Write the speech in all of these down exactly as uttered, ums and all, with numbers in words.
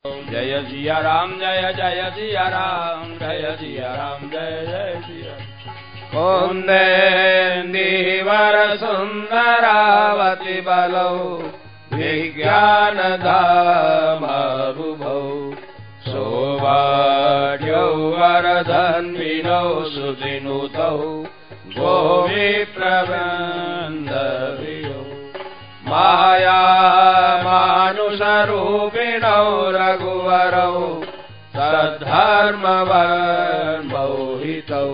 जय सिया राम जय जय सिया राम जय सिया राम जय जय सिया कुंदेन्दीवर सुंदरावती बलौ विज्ञान धामरुभौ सौभाग्यौ वरधन्विनौ सुदिनुतौ गोवी प्रबन्धवियो माया मानुषरूपिणौ रघुवरौ सद्धर्मवर्मौहितौ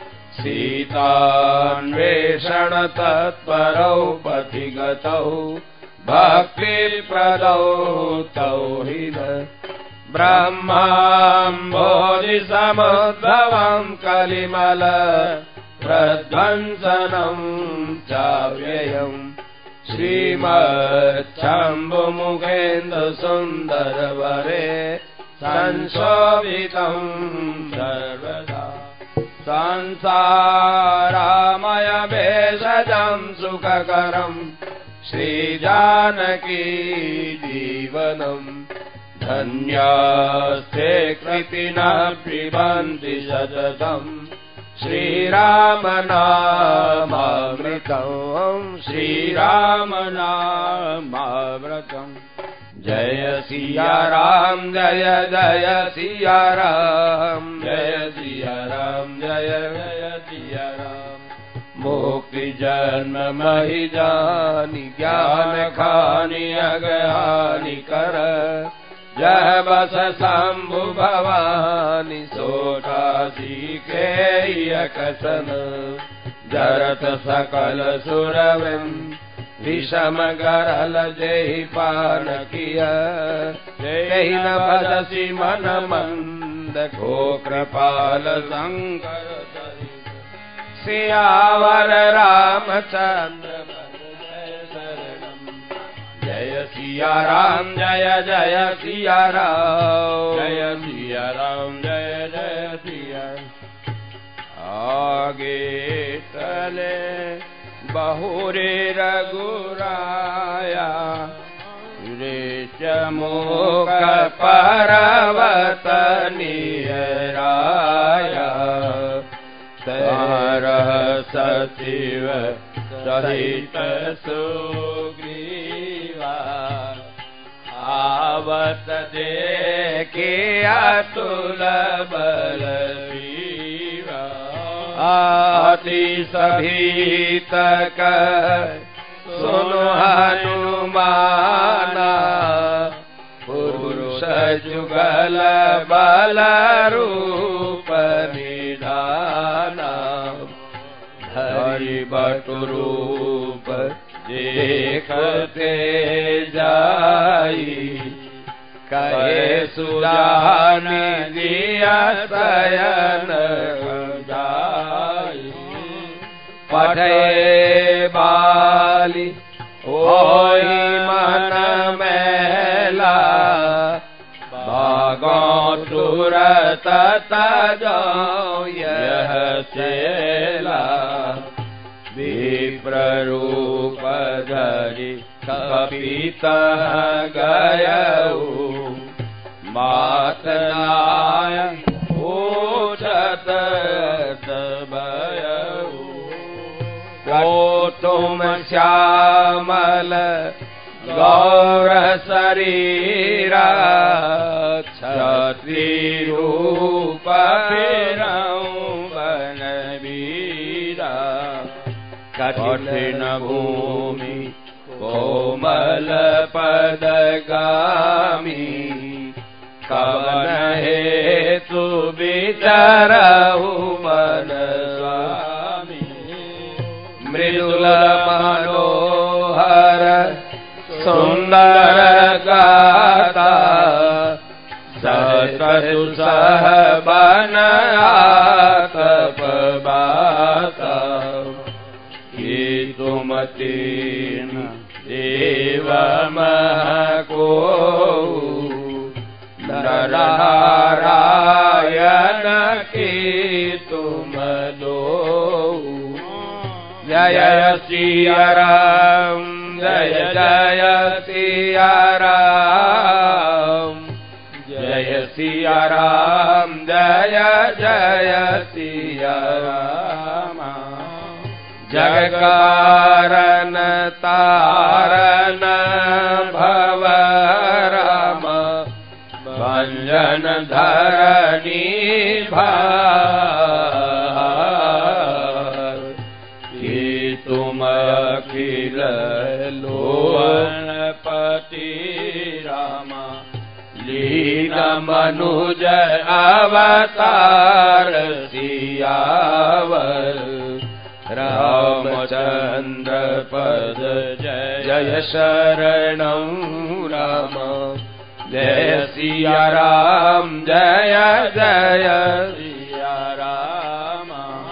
सीतान्वेषण तत्परौ पथिगतौ भक्तिप्रदौ तौ हि ब्रह्माम्भोधिसमुद्भवं कलिमल प्रध्वंसनं चाव्ययम् श्रीमच्छम्भुमुखेन्दुसुन्दरवरे संशोभितं सर्वदा संसारामयभेषजं सुखकरं श्रीजानकी जीवनम् धन्यास्ते कृतिनः पिबन्ति सततम् श्रीराम नामामृतम् श्रीराम नामामृतम् जय सिया राम जय जय सिया राम जय सिया राम जय जय सिया राम मुक्ति जन्म महि जानि ज्ञान खानि अज्ञानि कर जह बस शंभु भवानी सोटा सीखे यकसन जरत सकल सुरविन विषम गरल जेहि पान किया जेहि न भजसी मन मंद को कृपाल शंकर सियावर रामचंद्र जय सिया राम जय जय सिया राम जय सिया राम जय जय सिया आगे चले बहुरे रघुराया रे चमोक पर्वत निराया तरह सचिव सहित सुग्रीवा आवत देखे अतुल बल शिवा अति सभीत सुनु हनुमाना पुरुष जुगल बल रूप निधाना हरि बटुरूप देखते जाई कहे सुजानि दिया शयन जाई पढ़े बाली होई मन मैला भागों तुरत तजो यह चेला विप्ररूप धरि कपित गयऊ मातनाय पूछत भयऊ को तुम श्यामल गौर शरीरा क्षत्रि रूप फिरऊं बनवीरा कठिन भूमि कोमल पदगामी कवन हेतु विचरऊ मन स्वामी मृदुल मनोहर सुंदर गाता सहसु सह बन आतप बाता कि तुम तीन देव को नारायण की तुम दो जय सिया राम जय जय सिया राम जय सिया राम जय जय सिया राम। जग कारण तारण भव राम भंजन धरणी भार। कि तुम अखिल लोन पति राम लीला मनुज अवतार सियावर। रामचंद्र पद जय जय शरणं राम। जय सिया राम जय जय सिया राम।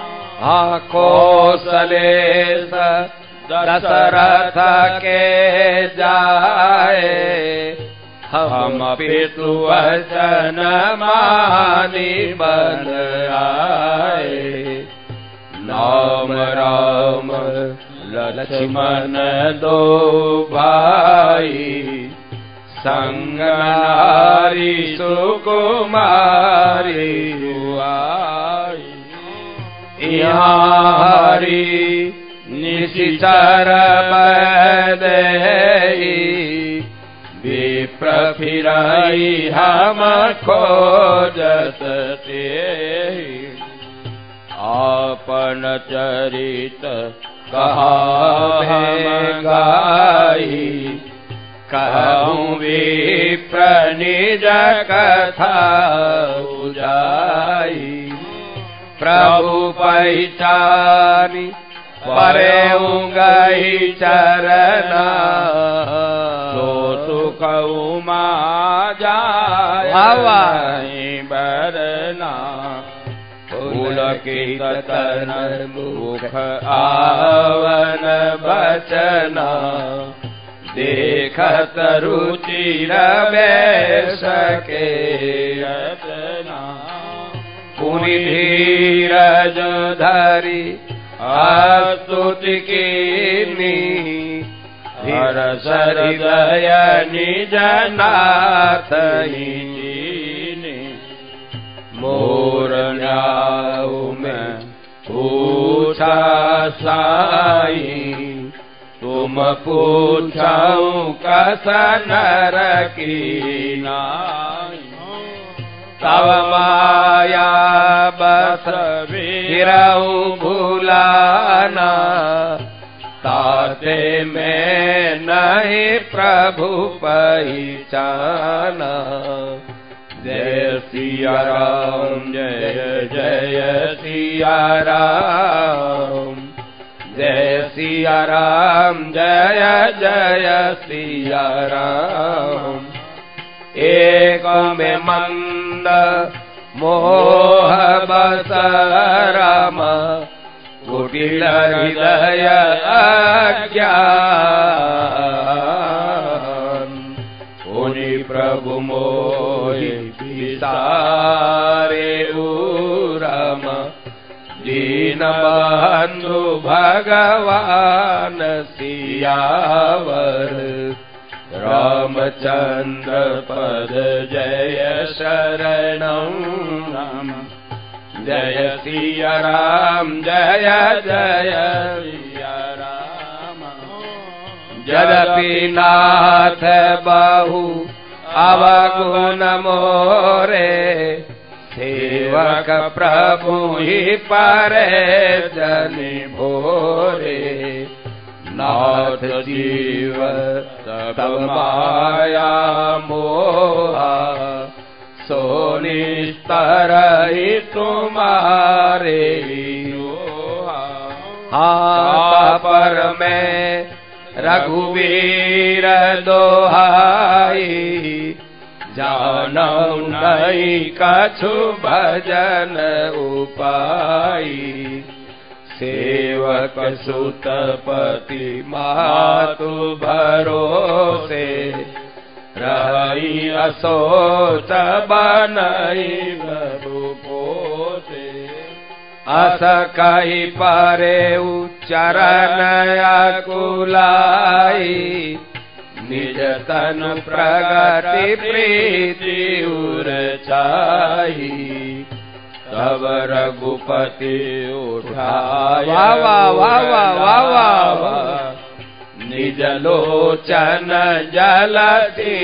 कौशलेश दशरथ के जाए हम पितु वचन मानी बन आए। नाम राम लक्ष्मण दो भाई संग नारी सुकुमारी आई। यहाँ हरि निशिचर बैदेई विप्र फिराई हम खोजत तेहि। आपन चरित कहा गाई कहूँ विप्र निज कथा उजाई। प्रभु पहचानी परे गई चरना तो सुख उमा जाए बरना। पुलकित तन मुख आवन बचना देखत रुचिर बेश के रचना। पुनि धीरज धरि स्तुति कीनी हरष हृदय निज नाथ हीनी। मोर न्याऊ में पूछा साई तुम पूछाऊं कस नर की नाई। तव माया बस फिरऊं भूलाना ताते में नहीं प्रभु पहचाना। जय सिया राम जय जय सिया राम। जय सिया राम जय जय सिया राम। एक में मंद मोह बस राम कुटिल हृदय अज्ञान। उनि प्रभु मोहि विसारे राम दीन बंधु भगवान सियावर। रामचंद्र पद जय शरणं राम। जय सिया राम जय जय सिया राम। यद्यपि नाथ बहु अवगुण मोरे सेवक प्रभु ही परे जनि भोरे। नाथ जीव तब माया मोहा सो निस्तर ही तुम्हारे हाँ पर में रघुवीर दोहाई जानौ नहीं कछु भजन उपाई। सेवक सुत पति मातु भरोसे रही असोच बनई प्रभु पोसे। अस कही परे चरण अकुलाई निज तनु प्रगति प्रीति उर छाई तब रघुपति उठाया वाह वाह वाह वाह वाह निज लोचन जलती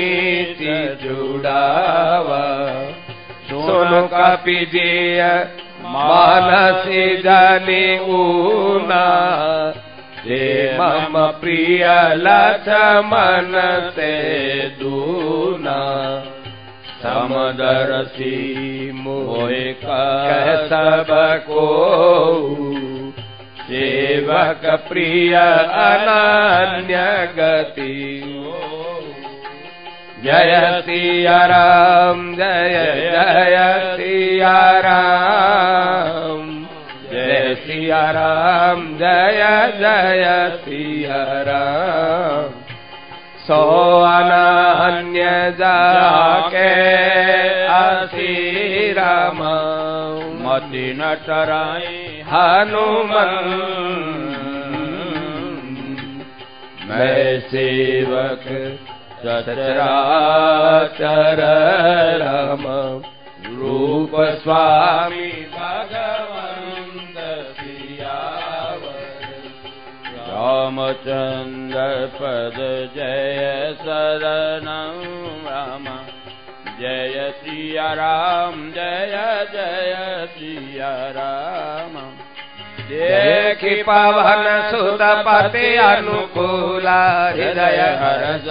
जुड़ावा सुन कपिजिय मानसी जनि ऊना जे मम प्रिय लक्ष्मण से दूना समदर्शी मोहि कह सब को सेवक प्रिय अनन्य गति जय सिया राम जय जय सिया राम जय सिया राम जय जय सिया राम सो अनन्य जाके असी राम मति न टराई हनुमन मैं सेवक सचराचर राम रूप स्वामी भगवंत सियावर रामचंद्र पद जय शरणं राम जय सिया राम जय जय सिया राम देखि पवन सुत पति अनुकूला हृदय हर्ष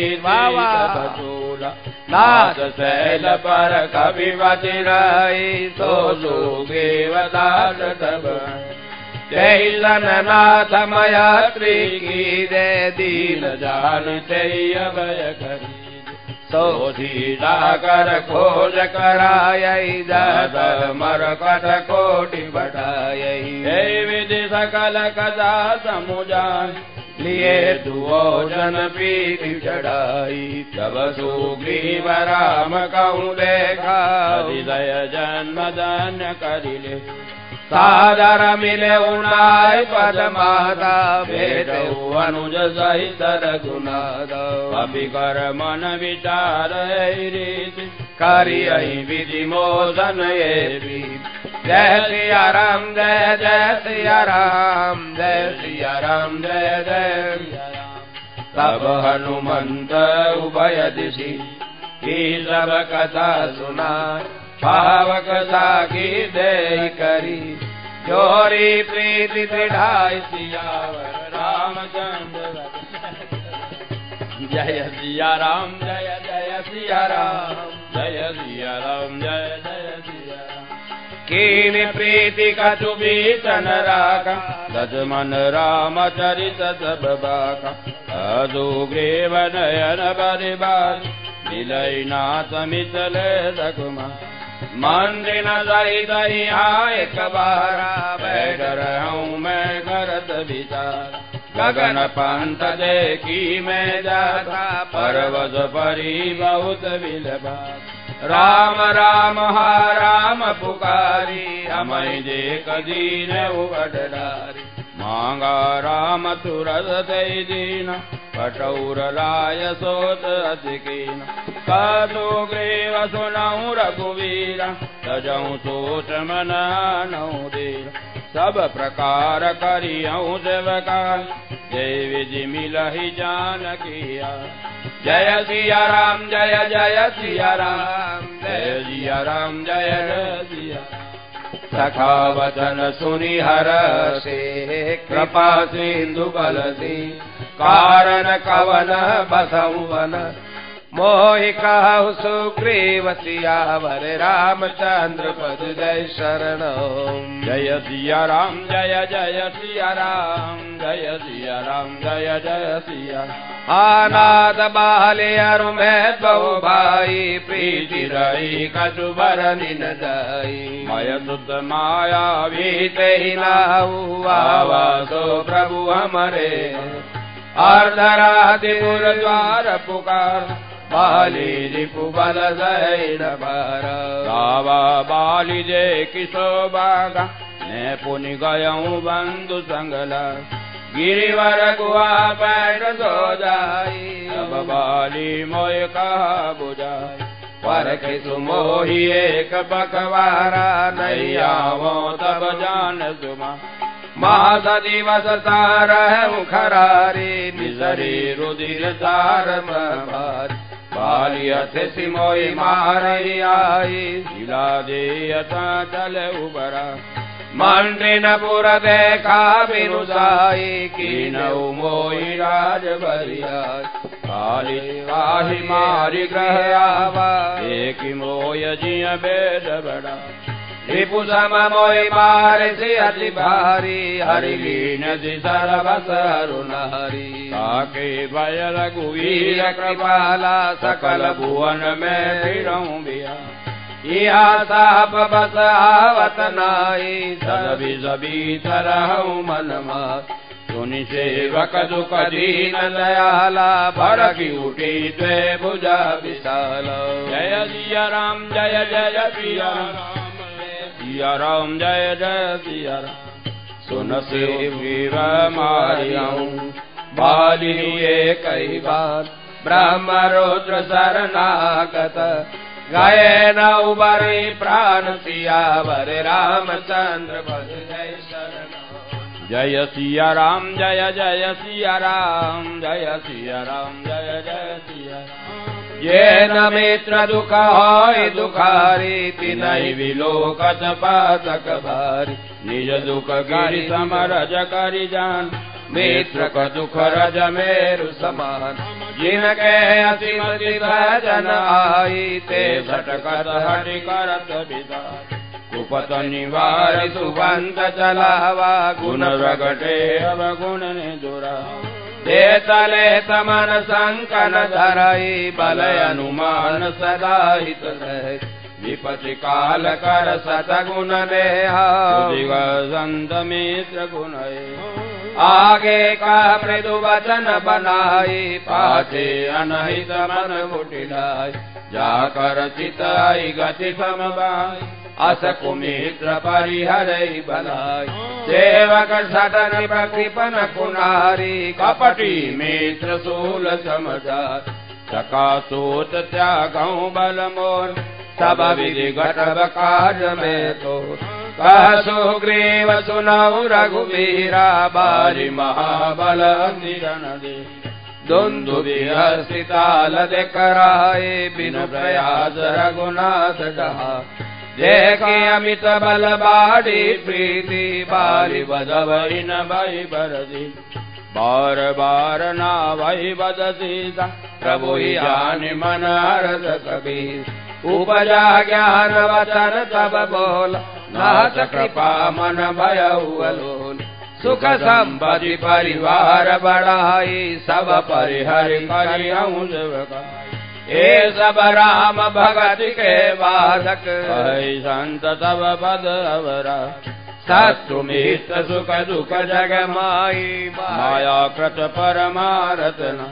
बीला नाथ शैल पर कवि बतिराई सो सुग्रीवदास तब जय नाथ मयात्री की दे दीन जानते अभय करी सोधी जाकर खोज कराई जद मरकट कोटि बढ़ाई हे विधि सकल कदा समुझाई लिए दुओ जन पीति चढ़ाई तब सुग्रीव राम कहूँ देखा हृदय जन्म धन्य करिले सादर मिले उनाय पद माता भेद अनुज सहित रघुनाथ कपि कर मन विचार रीति करियहि विधि मोदन ये भी जय सिया राम जय जय सिया राम जय सिया राम जय जय तब हनुमंत उभय दिशि की सब कथा सुनाय पावक साखी दे करी जोरी प्रीति दृढ़ाई सियावर रामचंद्र जय सिया राम जय जय सिया राम जय सिया राम जय जय सिया राम कीन प्रीति कछु बीचन राका लक्ष्मण राम चरित सब बाका सुग्रीव नयन परिवार मिलई नाथ मिथले रघुमा मंदिर सहित एक बारा बैठ रहूं मैं करत विचार गगन पंथ देखी मैं जाता पर्वत परी बहुत विलपा राम राम हा राम पुकारी हमें देख दीन उबडारी मांगा राम तुरत दे दीन कटौर लाय सोच अधिकीन कादो ग्रीव सुनऊ रघुवीर तजऊ सोच मनानऊ दीर सब प्रकार करियऊ सेवकान जय विधि मिलहि जानकिया जय सिया राम जय जय सिया राम जय सिया राम जय जय सिया सखा वचन सुनि हरषे कृपा सिंधु बलसी कारण कवन बसऊ वन मोहि कहु सुग्रीव सियावर रामचंद्र पद जय शरण जय सिया राम जय जय सिया राम जय सिया राम जय जय सिया आनाद बाले अरु में बहु भाई प्रीति रही कछु बरनि न जाई मय सुत माया बीते ही नाहु आवासो प्रभु हमरे अर्धराधिपुर द्वार पुकार बाली रिपु बल जैन बार गावा बाली जे किशो बागा ने पुनि गयऊ बंधु संगला गिरिवर गुआ बैठ सो जाई, तब बाली मोय कहा बुझाई, पर के सुमोही एक पखवारा, नहीं आवो तब जान सुमा, मास दिवस तारहु खरारी, निसरी रुधिर तार भारी, बाली अथ सिमोई मारई आई, शिला देयता चल उबरा, मंत्री न पुर देखा बिनुसाई, की नौ मोई राज बरियाई, काली काही मारी ग्रह आवा, एक मोय जिय बेद बड़ा, रिपु सम मोय मार से अति भारी, हरि लीन सरबस अरुणारी, ताके भय रघुवीर कृपाला, सकल भुवन में फिरऊं बिया, या साप बस आवत नाई, सभी सभी तरहु मन मार, सुनि सेवक दुख दीन दयाला, भर की उठी त्वे भुजा विशाला, जय सिया राम जय जय सिया राम, सिया राम जय जय सिया राम, सुन सेवीर मारियाऊं, बाली हुए कई बार, ब्रह्म रुद्र शरणागत, गए न उबरे प्राण सियावर, रामचंद्र भज जय शरण, जय सिया राम जय जय सिया राम, जय सिया राम जय जय सिया राम, ये न मित्र दुख होय दुखारी, तिनहि विलोकत पातक भारी, निज दुख गिरि समरज करि जान, मित्र का दुख रज मेरु समान, जिनके अतिमति भजन आई, ते भटकत हरि करत विदार, कुपत निवार सुबंत चलावा, गुण प्रगटे अवगुण ने दुरा, दे तले तमन संकन धरई, बल अनुमान सदा हित रहे, विपति काल कर सतगुण नेहा, संत मित्र गुण आगे का मृदु वचन बनाई, पाछे अनहित मन मुटिलाई, जाकर चिताई गति समबाई, अस कुमित्र परिहरई भलाई, सेवक सदन प्रकृपन कुनारी, कपटी मित्र सूल समझार, सकासोत त्यागऊ बल मोर, सब विधि घटब काज में तो, कह सुग्रीव सुनऊ रघुवीरा, बाली महाबल निरन दे, दुन्दुभि हस्तिताल दे कराए, बिनु प्रयास रघुनाथ डहा, देखे अमित बल बाड़ी प्रीति, बाली बदवई न भई बरदी, बार बार ना भई बद सीता, प्रभु ही जानि मन हरद कबीर, उपजा ज्ञान वचन तब बोल, नाथ कृपा मन भयउ अलोल, सुख संपत्ति परिवार बढ़ाई, सब परिहरि करियऊं सेवकाई, ए सब राम भगत के बाधक, कहि संत तब पद अवरा, शत्रु मित्र सुख दुख जग माई, माया कृत परमारथ न,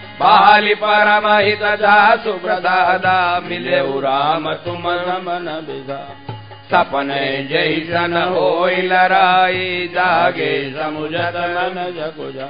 बाली परम हित जासु प्रदादा, मिले राम तुम रमन विदा, सपने जैसन होई लराई, जागे समुझत मन जगुजा,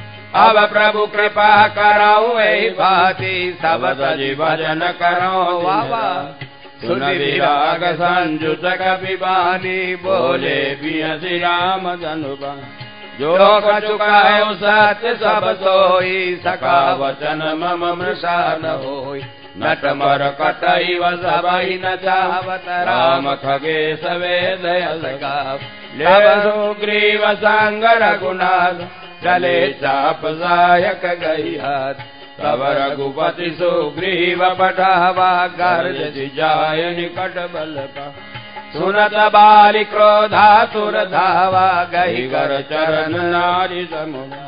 अब प्रभु कृपा कराओ एहि भांति, सब तजि भजन करो वावा, सुन विराग संजुत कपि बानी, बोले बियसि राम धनुबा, जो कछुकायो सत्य सब सोई, सका वचन मम मृषा न होई, नट मर कटई सबई न चावत, राम खगेश वेद गाव, ले सुग्रीव संग रघुनाथ, चले चाप सायक गई हाथ, तब रघुपति सुग्रीव पठावा, गर्ज जाय निकट बल का, सुनत बाली क्रोधातुर धावा, गई कर चरण नारी समूह,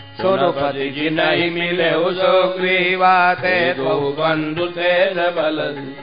सुनपति जी नहीं मिले सुग्रीवा, ते दो बंधु तेज बल,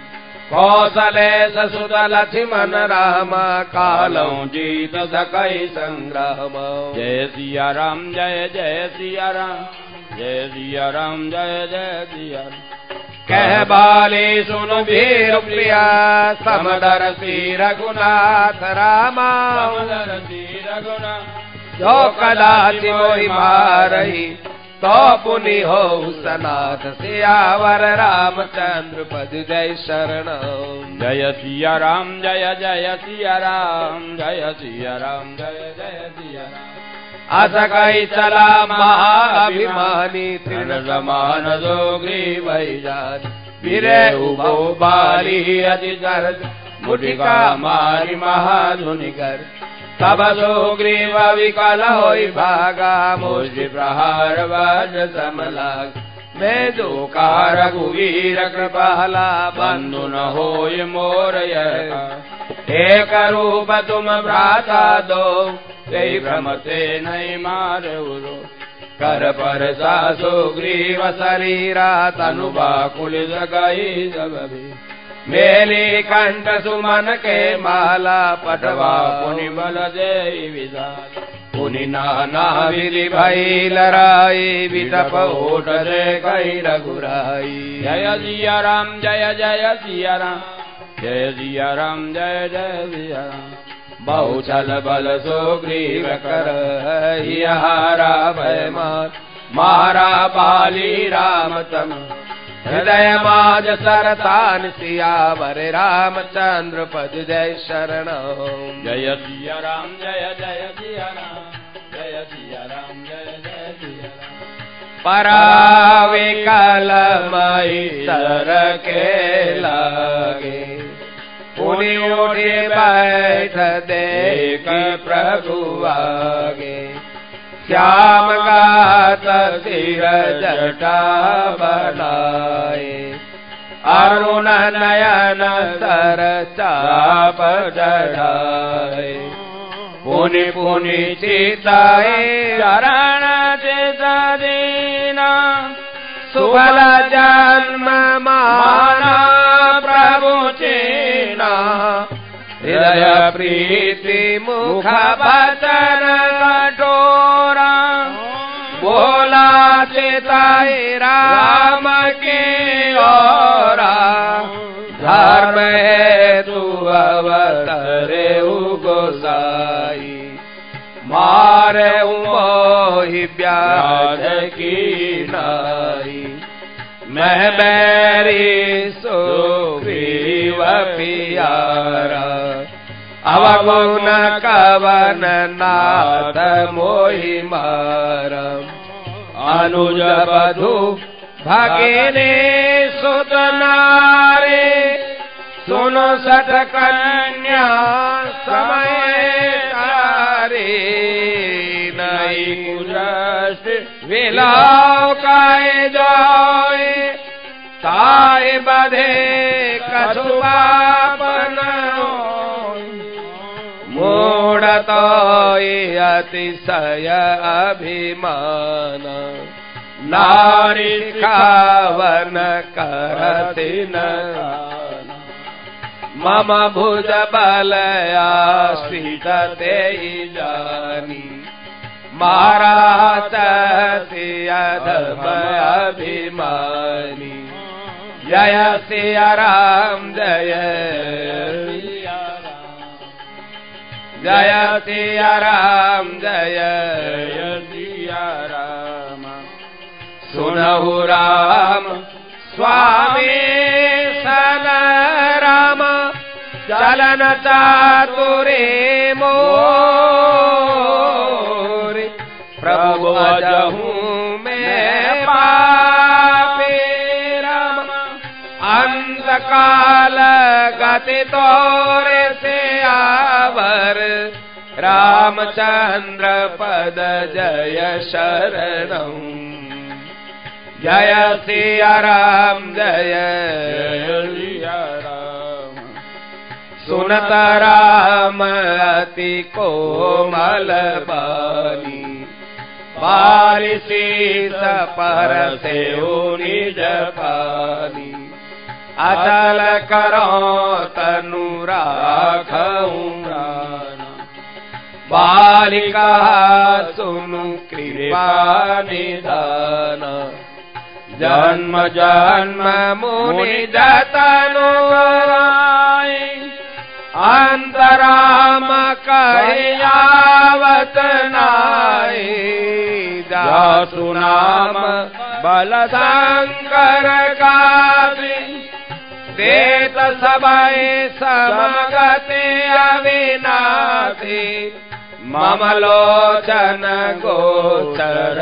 कौशले ससुत लक्ष्मण रामा, कालौ जीत सकई संग्राम, जय सिया राम जय जय सिया राम, जय सिया राम जय जय सिया राम, कह बाली सुन वीर प्रिया, समदर्शी रघुनाथ रामा, समदर्शी रघुनाथ, जो कदाचि मोहि मारही तो पुनि हो सनाथ सियावर रामचंद्र पद जय शरण। जय सिया राम जय जय सिया राम जय सिया राम जय जय सिया राम। अस कही चला महाभिमानी तृण समान सुग्रीव जान वीरे उभो बाली अति दर्द मुटिका मारी महाधुनि कर तब सुग्रीव विकल होई भागा मुष्टि प्रहार वज्र समलाग मैं दुकार रघुवीर कृपाला बंधु न होय मोर यह एक रूप तुम भ्राता दो यही भ्रमते नहीं मारे उरो कर पर सा सुग्रीव शरीरा तनु बाकुल गई जब भी मेली कंठ सुमन के माला पटवा पुनि बल दे विधान पुनि नाना विधि भई लड़ाई विटप ओट रे कई रघुराई। जय सिया राम जय जय सिया राम जय सिया राम जय जय सिया राम। बहु छल बल सुग्रीव कर हारा भय मार मारा बाली राम तम हृदय माज सरतान सियावर रामचंद्र पद जय शरण। जय सिया राम जय जय सिया राम जय सिया राम जय जय सिया राम। पराविकल मई सर के लागे पुनि उठे बैठ देख प्रभु आगे श्याम गात सिर जटा बनाए अरुण नयन सर चाप चढ़ाए पुनि पुनि चिताए चरण चित दीना सुफल जन्म माना प्रभु चीना हृदय प्रीति मुख बचन कठोरा बोला चिताए राम के ओरा धर्म हेतु अवतरे गोसाई मारे मोहि व्याज की नाई मैं बैरी सुग्रीव पियारा अवगुण कवन नाथ मोहि मारम अनुज बधु भगिनी सुत नारे सुनो सठ कन्या समय तारे नई कुरस विलाव काय जाए ताए बधे कछुपापन मूढ़त अतिशय अभिमान नारी खावन करति न मम भुज बल आश्रित ते जानी महाराज अधम अभिमानी। जय सिया राम जय जय सिया राम जय सिया राम। सुनहु राम स्वामी सन राम चलन चातुरे मोर प्रभु अजहू में पापे राम अंत काल गति तोरे से आवर रामचंद्र पद जय शरणं। जय सिया राम जय सिया राम। सुनत राम अति कोमल बानी बारी शीस पर से निज पानी अचल करो तनु राखऊं प्राण बालिका सुनु कृपा निधान जन्म जन्म मुनि जतनु कराए अंतराम कहियावत नाई, जासु नाम बल शंकर का देत सबय समगति अविनाशी, मम लोचन गोचर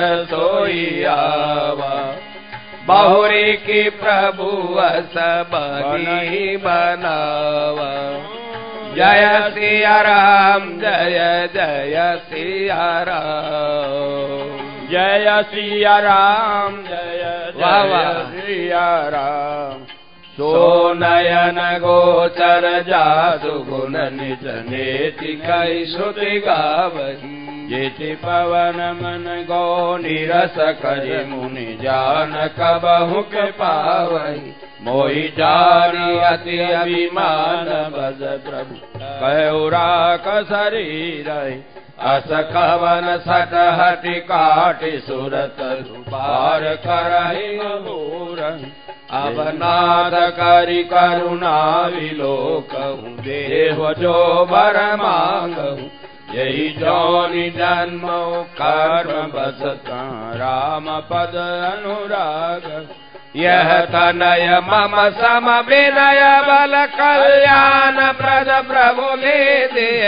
सोईयावा, बहुरी की प्रभु सब बनी बनावा। जय सिया राम जय जय सिया राम, जय सिया राम जय जय सिया राम। सो नयन गोचर जासु गुण निज नेति कई श्रुति गावही, जेति पवन मन गो निरस करि मुनि जान कबहु के पावही। मोहि जानी अति अभिमान बस प्रभु कहु राख शरीर, अस कवन सट हटि काटि सुरत पार करहि घोर। अब नाथ करि करुणा विलोकहु, देव जो वर मांगहु, यही जोनि जन्म कर्म बसता राम पद अनुराग। यह तनय मम सम विनय बल कल्याण प्रद प्रभु ले दिए,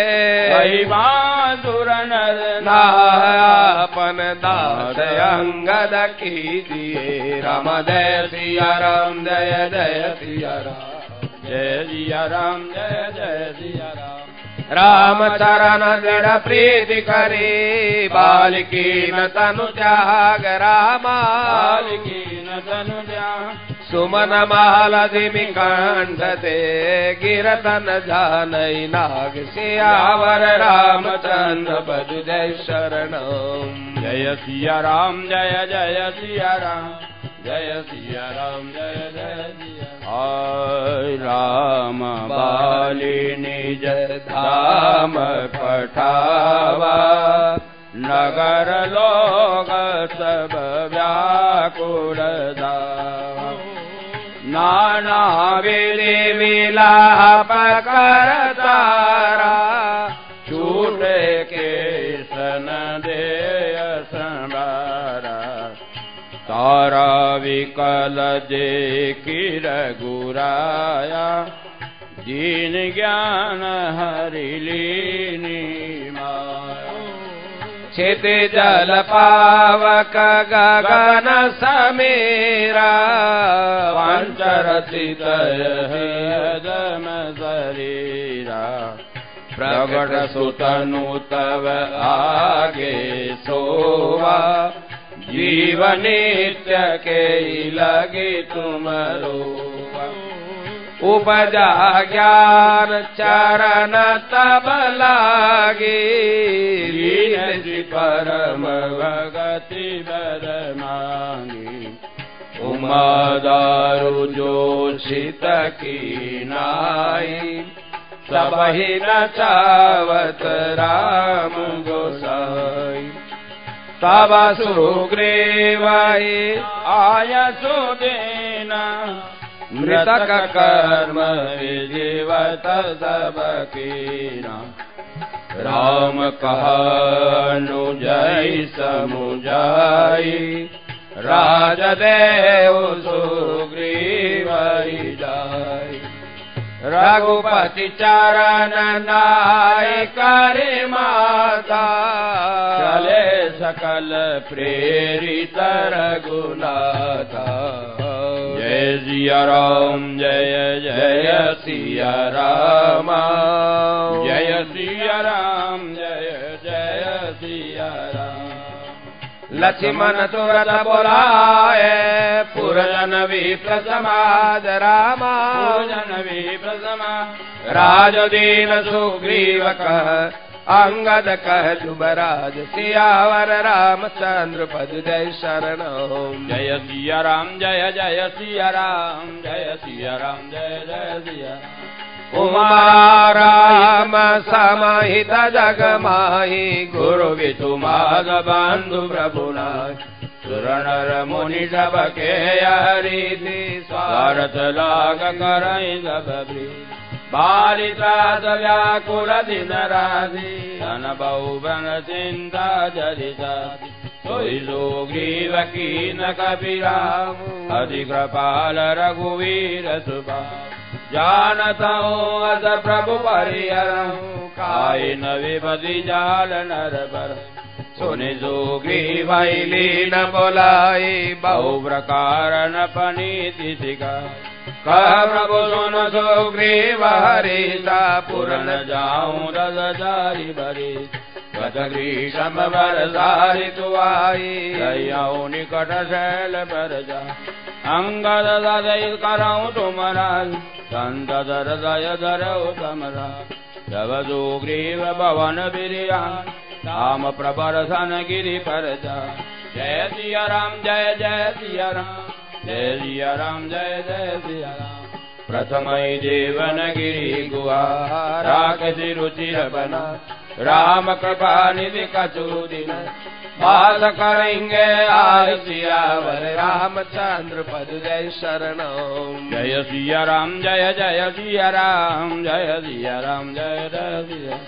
बहादुर नर नापन दास अंगद कीजिए। राम जय सिया राम जय जय सिया राम, जय सिया राम जय जय सिया राम। राम चरण दृढ़ प्रीति करे, बालिकी न तनु त्याग रामा, बालिकी न तनु त्याग। सुमन माल दिमि कंठ ते, गिरतन जानई नाग सियावर रामचंद्र पद जय शरणम। जय सिया राम जय जय सिया राम, जय सिया राम जय जय सिया। आय राम बाली निज धाम पठावा, नगर लोग सब व्याकुल दावा। नाना विधि विलाप करतारा, छूटे के सन दे संबारा। तारा विकल जे किर गुराया, दीन ज्ञान हरि लीनी माया। क्षिति जल पावक गगन समीरा, पंचरचित दम शरीरा। प्रगट सुतनु तव आगे सोवा, जीव नित्य के लगे तुम रोवा। उपजा ज्ञान चरण तब लागे, दीन परम भगति बर मांगी। उमा दारु जोशित की नाई, सबहि नचावत राम गोसाई। तब सुग्रीवाई आय सुदेना, मृतक कर्म विजीवत सब कीना। राम कहनुजय समुझाई, राजदेव सुग्रीवाई जाई। रघुपति चरण नाय करे माता, चले सकल प्रेरित रघुनाथा। जय सिया राम जय जय सिया राम, जय सिया राम जय जय सिया राम। लक्ष्मण तुरत बोलाए, पुरजन विप्र समाज रामा। पुरजन विप्र समाज, राजदीन सुग्रीव कह, अंगद कह जुबराज। सियावर रामचंद्र पद जय शरणम। जय सिया राम जय जय सिया राम, जय सिया राम जय जय सिया राम। उमा राम समाहित जग माही, गुरु वितु माग बंधु प्रभु नाथ। सुर नर मुनि सब के हरि, स्वार्थ लाग करई सब। बालित्रास व्याकुल दिन राशि धन बहुवन चिंता जरिता सोई सुग्रीव कीन कपिराम अति कृपाल रघुवीर सुबा जानता हूँ अस प्रभु परिहरम खाए न विपति जाल नर बर सुनि सुग्रीव लीन बोलाई बहु प्रकार न पनीति सिखा कह प्रभु सुन सुग्रीव हरीसा पुरन जाऊं रज जारी भरी गत ग्रीष्म बरसारी तुआई दयाऊ निकट शैल पर जा अंगद दय करऊं तुमरा संत हृदय धरऊ तमरा जब सुग्रीव भवन बिरिया राम प्रबरसन गिरि पर जा जय सिया राम जय जय सिया राम जय सिया राम जय जय सिया राम प्रथमई देवन गिरि गुहा राखि रुचिर बना राम कृपा निधि कछु दिन बात करेंगे आय सियावर रामचंद्र पद जय शरणम जय सिया राम जय जय सिया राम जय सिया राम जय जय सिया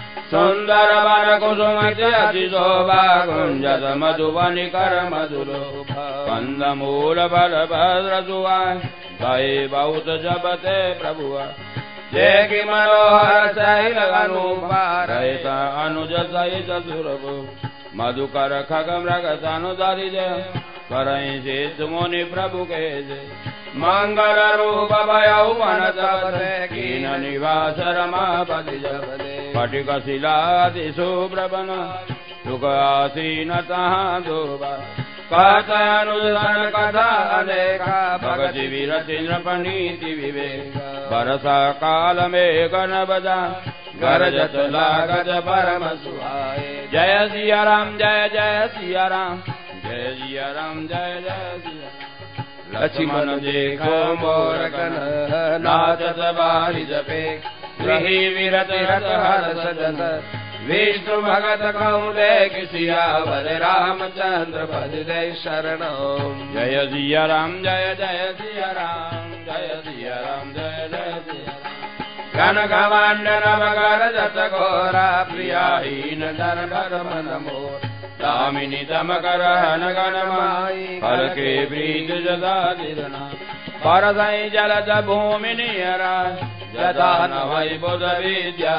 सुंदर वन कुसुम अति शोभा गुंजत मधुबनी कर मधुरो कंद मूल बल भद्र सुआय भय बहुत जबते प्रभुआ जय की मनोहर शैल अनुपा रहित अनुज सहित सुरभु मधुकर खग मृग तनुधारी जय करई शेष मुनि प्रभु के जय मंगल रूप भयउ मन तपते कीन निवास रमापति जपते फटिक शिलादि शुभ्र बन सुख आसीन तहाँ दोबा कहत अनुधन कथा अनेका भगति विरति नृपनीति विवेक बरसा काल में गण बजा गरजत लागत परम सुहाए जय सिया राम जय जय सिया राम जय सिया राम जय जय सिया लक्ष्मण देखो मोर कन नाचत बारि जपे गृही विरत रत हर सजन विष्णु भगत कहूँ देख सियावर रामचंद्र पद जय शरणम जय सिया राम जय जय सिया राम जय सिया राम जय जय सिया घन घमंड नवगर जत घोरा प्रियाहीन दरबर मन मोर दामिनी दम कर हन गण माई फल के प्रीत जदा दिरना परसई जलद भूमि नियरा जदा नवई बुध विद्या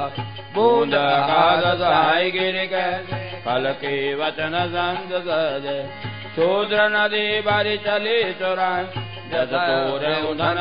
बूंद काद सहाय गिर कैसे फल के वचन संत सज शूद्र नदी बारी चली चुराय जस तोर उधन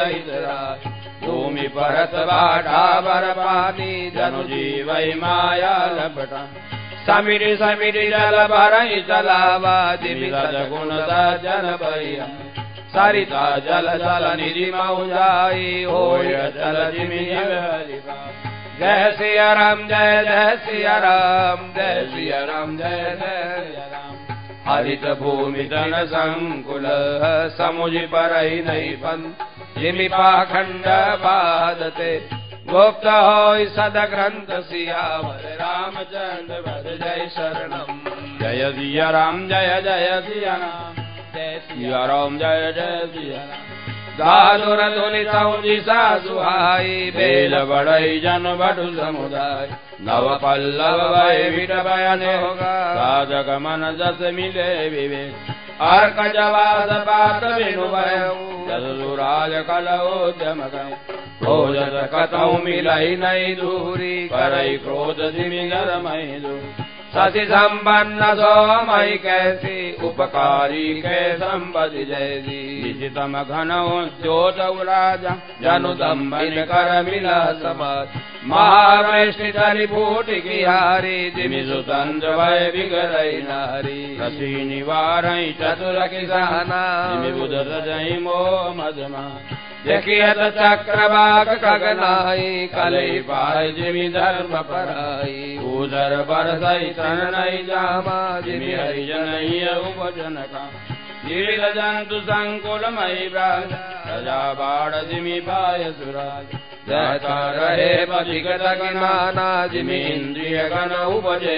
खलई भूमि परत बाढ़ा बर पानी जनु जीवई माया लपटा समिरी समिरी जल भरई चलावा दिवि सजगुण सजन भैया सरिता जल जल निधि मऊ जाई होय जल जिमि हरिबा जय सिया राम जय जय सिया राम जय सिया राम जय जय सिया राम हरित भूमि तन संकुल समुझ परई नहीं पन जिमि पाखंड बाधते गुप्त होय सद ग्रंथ सियावर रामचंद्र पद जय शरणम जय सिया राम जय जय सिया राम जय सिया राम जय जय सिया राम दादुर दुलितौ दिशा सुहाई बेल बड़ई जन बडु समुदाय नव पल्लव भय विट बयन होगा साधक मन जस मिले विवेक अर्क जवाद पात बिनु भयऊ जसुराज कलौद्यम गऊ क्रोध कतौ मिलई नहीं दूरी करई क्रोध जिमि घर मई दूर सति संपन्न सोमई कैसी उपकारी के संपति जैसी निशितम घन उद्योत राजा जनु दम्बन कर मिला समाज महावृष्टि चली फूट की हारी जिमि सुतंज भय बिगड़ई नारी रसी निवारई चतुर किसाना जिमि बुध सजई मोह मदमा देखियत चक्रवाक खगनाई कलई पाय जिमि धर्म पराई उदर बरसई तन नहीं जामा जिमि हरिजन उपजन का जीवित जंतु संकुल मई ब्राज प्रजा बाढ़ जिमि पाय सुराज जयता रहे पथिगत ज्ञाना जिमि इंद्रिय गण उपजे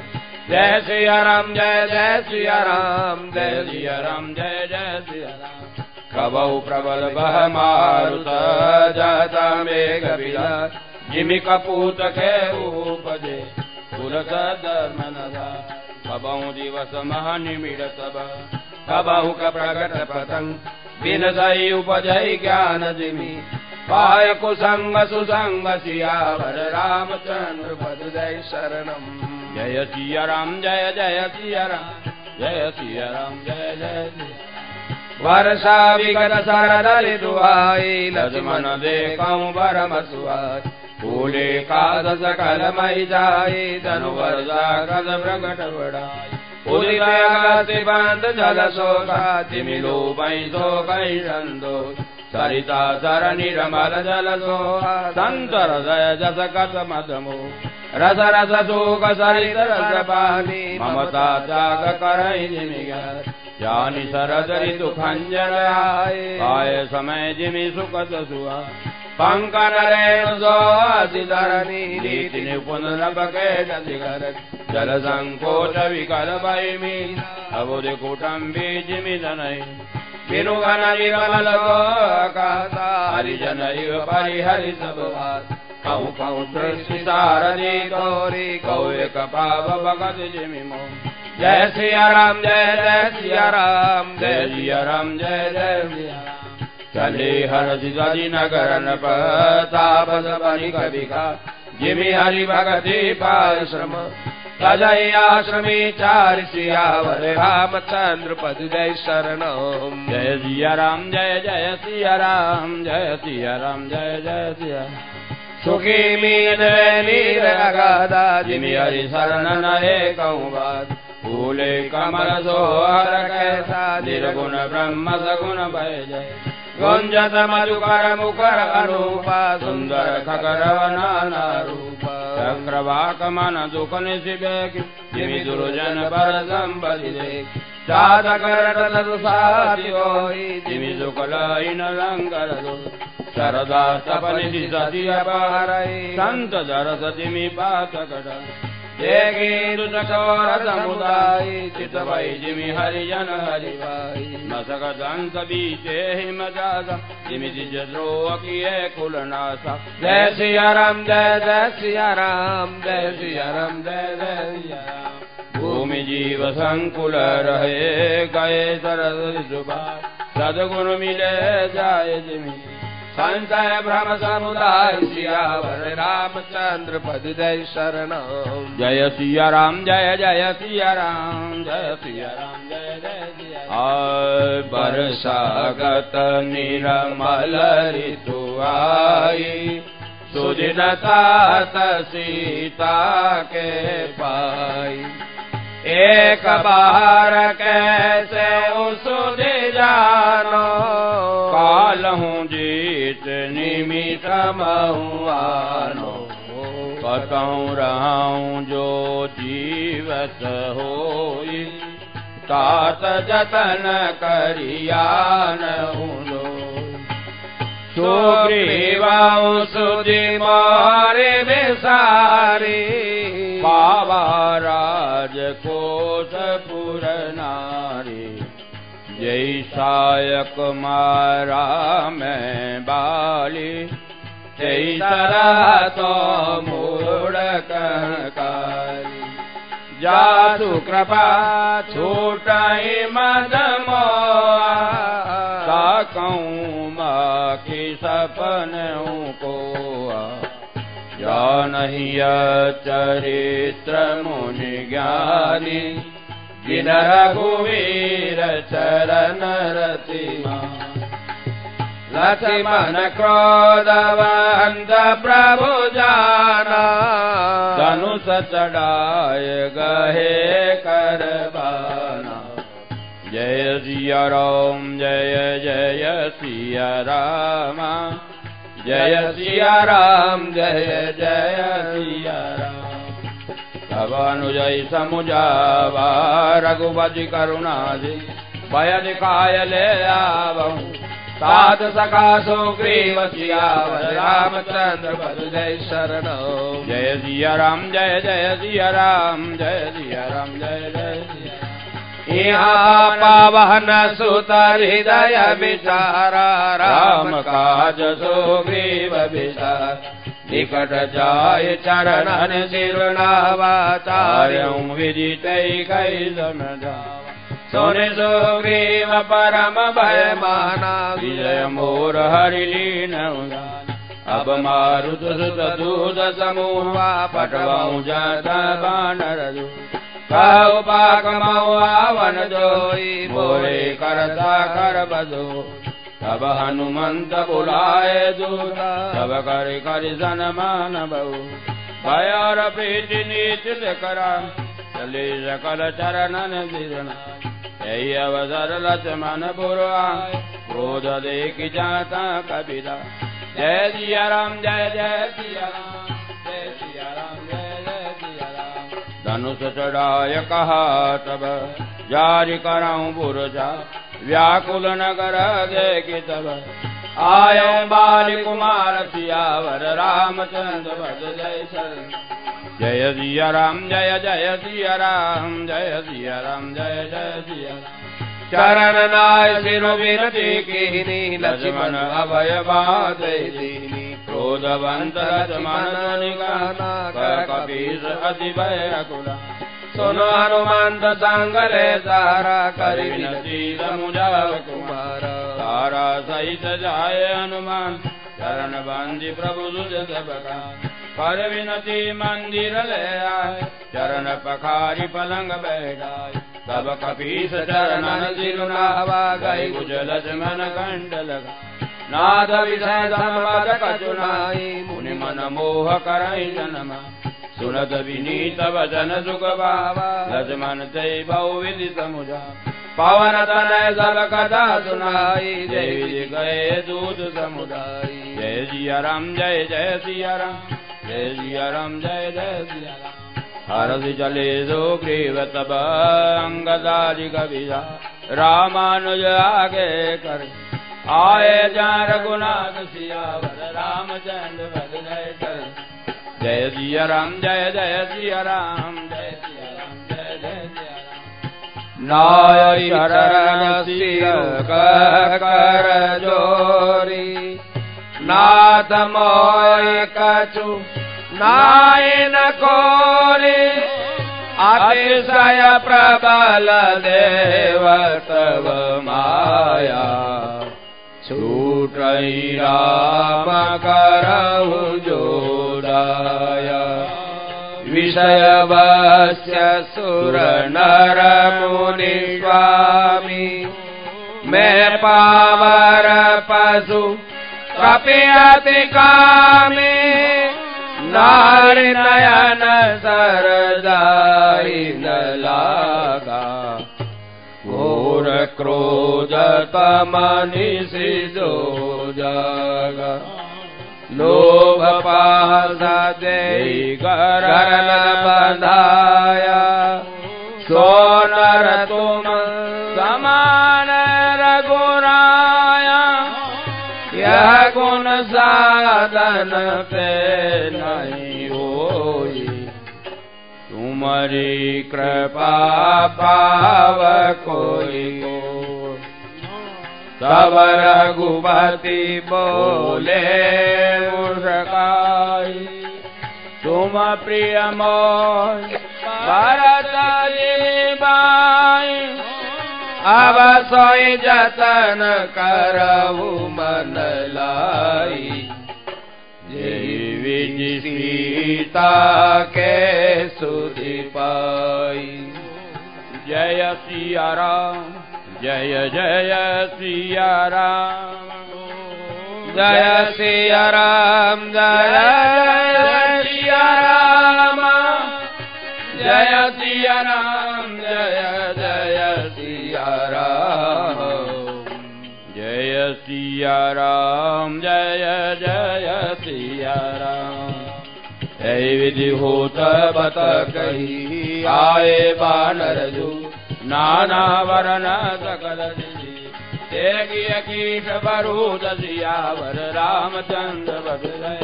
जय सिया राम जय जय सिया राम जय सिया राम जय जय सिया राम कबहु प्रबल बह मारुत जाता मेघ बिलास जिमि कपूत के उपजे पुरस धर्म नदा कबहु दिवस मह निमिड़ तब कबहु का प्रगट पतंग बिन सही उपजय ज्ञान जिमि पाय कुसंग सुसंग सियावर रामचंद्र पद जय शरणम जय सिया राम जय जय सिया राम जय सिया राम जय जय वर्षा विगत सरदल दुआई लक्ष्मण देखऊं बरम सुहाई फूले काद सकल मई जाए धनु वर्षा कद प्रगट बढ़ाई उदित अगस्त्य बंद जल सोखा तिमिलो मई सो गई संदो सरिता सर निर्मल जल सोहा संतर दय जस कत मदमो रस रस शोक सरित रस पानी ममता त्याग करई जिमि जानि शरद ऋतु खंजर आए पाए समय जिमि सुखद सुहा पंकन रेणु सोहासी धरणी नीति निपुण नभके जतिगर जल संकोच विकल भयमी अबुध कुटुंबी जिमि जनई बिनु घन विमल गोकाता हरिजन इव परिहरि सब बात कहूँ कहूँ सृष्टि सारदी गौरी कहूँ एक पाव भगत जिमि मोह जय सिया राम जय जय सिया राम जय सिया राम जय जय सिया राम चले हर दिगि नगर तापस बनि कवि का जिमि हरि भगति पाय श्रम तजय आश्रमी चार सियावर रामचंद्र पद जय शरणम जय सिया राम जय जय सिया राम जय सिया राम जय जय सिया सुखी मीन नीर अगाधा जिमि हरि शरण नए कहूँ बात फूले कमल सोहर कैसा निर्गुण ब्रह्म सगुण भय जय गुंजत मधुकर मुकर अरूपा सुंदर खगर नाना रूपा चक्रवाक मन दुख निशिबेक जिमि दुर्जन पर संबलि देख साधक रटन साधि होई जिमि शुक्लाइन लंगर दो शरदा तपनि सति अपारई संत दरस जिमि पातकड़ देखी दुचकोर समुदाय चित भई जिमि हरिजन हरिभाई मसक दंत बीचे हिम जासा जिमि जिज द्रोह किए कुल नासा जय सिया राम जय जय सिया राम जय सिया राम जय जय सिया राम भूमि जीव संकुल रहे गए सरद सुभाष सदगुण मिले जाए जिमि संशय भ्रम समुदाय सियावर रामचंद्र पद जय शरणम जय सिया राम जय जय सिया राम जय सिया राम जय जय सिया आय वर्षागत निर्मल ऋतु आई सुदिन तात सीता के पाई एक बार कैसे उसुदि जानो कालहूँ जीत निमित महुआनो कतहूँ रहूँ जो जीवत होई तात जतन करियान उनो सुग्रीवां सुदि मारे बेसारी पावा राजकोष पुर नारी जय सायक मारा मैं बाली जय तरह तो मूड कहकारी जासु कृपा छूटाई मद मोआ ताकऊं माँ की सपन को या नहीं चरित्र मुनि ज्ञानी जिन रघुवीर चरण रतिमा लक्ष्मण क्रोधवंत प्रभु जाना धनुष चढ़ाय गहे करबाना जय सिया राम जय जय सिया राम जय सिया राम जय जय सिया राम तब अनुजय समुझावा रघुपति करुणा जी भय दिखाय ले आवहु साध सखा सुग्रीव सियावर रामचंद्र पद जय शरणम जय सिया राम जय जय सिया राम जय सिया राम जय जय सिया यहाँ पावन सुत हृदय विचारा राम काज सुग्रीव विचार निकट जाय चरणन सिरुनावाचार्यं विदितै कै समझा सोने सुग्रीव परम भय माना विजय मोर हरि लीन अब मारुत सुत दूत समूह पटवाऊं जाता बानर कहु पाक महुआवन जोई मोरे करता कर बदो तब हनुमंत बुलाए दूता तब कर कर सनमान बहु भय और प्रीति नीति करा चले सकल चरणन सिरना यही अवसर लक्ष्मण पुरा क्रोध देख जाता कबीरा जय सिया राम जय जय सिया राम जय सिया राम जय जय सिया राम धनुष चढ़ाय कहा तब जारी कराऊं पुरजा व्याकुल नगर देखी तब आयो बाल कुमार सियावर रामचंद्र भज जय शरण जय सिया राम जय जय सिया राम जय सिया राम जय जय सिया राम चरण नाय सिरु विनती कीनी लक्ष्मण अभय बात दीनी क्रोधवंत लक्ष्मण निगाना कर कपीस अति भय अकुला सुनो हनुमंत संगले सारा कर विनती समुझाव कुमार सारा सहित जाय हनुमान चरण बंदी प्रभु सुज सबका कर विनती मंदिर ले आए चरण पखारी पलंग बैठाए तब कपीस चरणन सिरुनावा गए कुछ लक्ष्मण कंठ लगा नाद विषय धर्मद कचुनाई मुनि मन मोह करई जनमा सुनत विनीत वचन सुख भावा लक्ष्मण जय बहु विधि समुझा पवन तनय सब कथा सुनाई जय विधि गए दूत समुदाई जय सिया राम जय जय सिया राम जय सिया राम जय जय सिया राम हरसि चले सुग्रीव तब अंगदारी कबीरा रामानुज आगे कर आए जहाँ रघुनाथ सियावर रामचंद्र भज जय शरण जय सिया राम जय जय सिया राम जय सिया राम जय जय सिया राम नाय शरण सिर कर जोरी नाथ मोय कछु नायन कोरे अतिशय प्रबल देव तव माया छूटई राम करहु जोड़ाया विषय वश्य सुर नर मुनि स्वामी मैं पावर पशु कपियति कामी नारी नयन सरदाई न लागा घोर क्रोध तमनि सिजो जागा लोभ पास देई गरन बंधाया सोनर तुम समान रघुराया यह गुण साधन पे नहीं होई तुम्हारी कृपा पाव कोई को तब रघुपति बोले मुस्काई तुम प्रिय मोह भरत बाई अब सोई जतन करहु मन लाई जय विधि सीता के सुधि पाई जय सिया राम जय जय सिया राम जय सिया राम जय जय सिया राम जय सिया राम जय जय सिया राम जय सिया राम जय जय सिया राम ऐ विधि होत बत कही आए बानर जो नाना वरन सकल एक कीट बरूद सियावर रामचंद्र बद